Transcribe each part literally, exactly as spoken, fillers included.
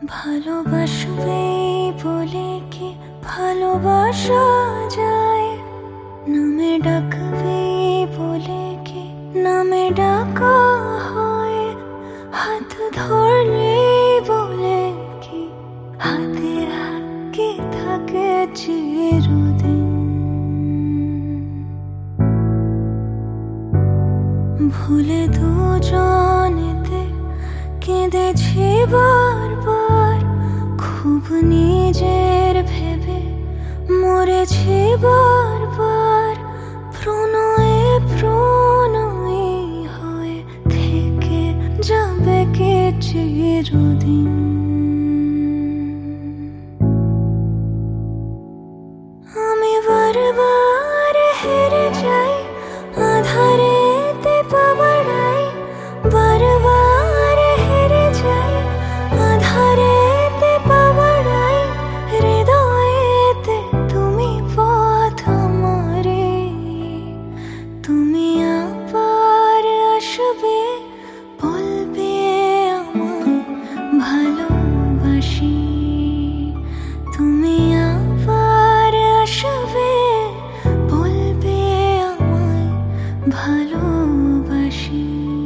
ভালোবাসবে বলে কি ভালোবাসা যায়? নামে ডাকবে বলে কি নামে ডাকা হয়? হাত ধরলে বলে কি হাতে হাতকে থাকে চিরদিন? ভুলে দুজনেতে কেঁদেছি বারবার, খুব নিজের ভেবে মরেছি বারবার। প্রণয়ে প্রণয়ী হয়ে থেকে যাবে কে চিরদিন? আমি বারবার হেরে যাই, আধারেতে পাবড়াই। বারবার হেরে যাই, আধারেতে পাবড়াই। হৃদয়েতে তুমি পথ আমারে, তুমি আবার আসবে বলবে আমায় ভালোবাসি। তুমি আবার আসবে বলবে আমায় ভালোবাসি।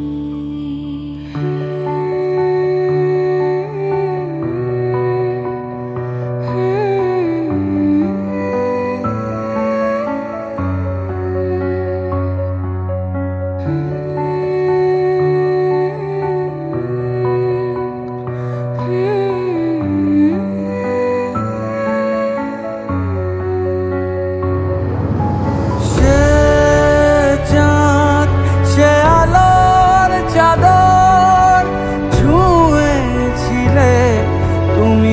চাদর ছুঁয়েছিলে তুমি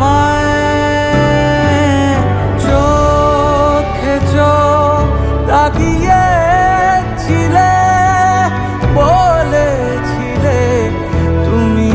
আমায়, চোখে চোখ তাকিয়েছিলে, বলেছিলে তুমি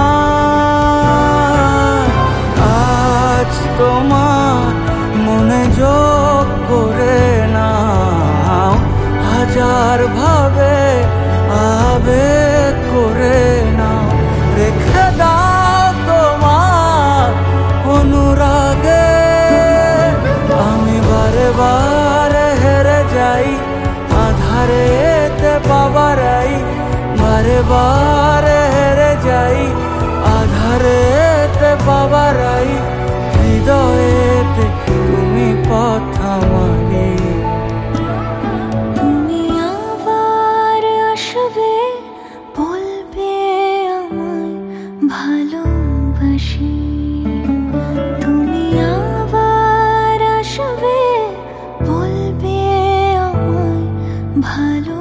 আমার। আজ তোমার মনে যোগ করে নাও, হাজার ভাবে আবেগ করে নাও। রেখে দাও তোমার অনুরাগে, আমি বারে বারে হেরে যাই, আধারেতে পাবড়াই। বারে বারে হেরে যাই, আধারেতে পাবড়াই। হৃদয়েতে তুমি পথ আমারে, বলবে আমায় ভালোবাসি। তুমি আবার আসবে বলবে আমায় ভালো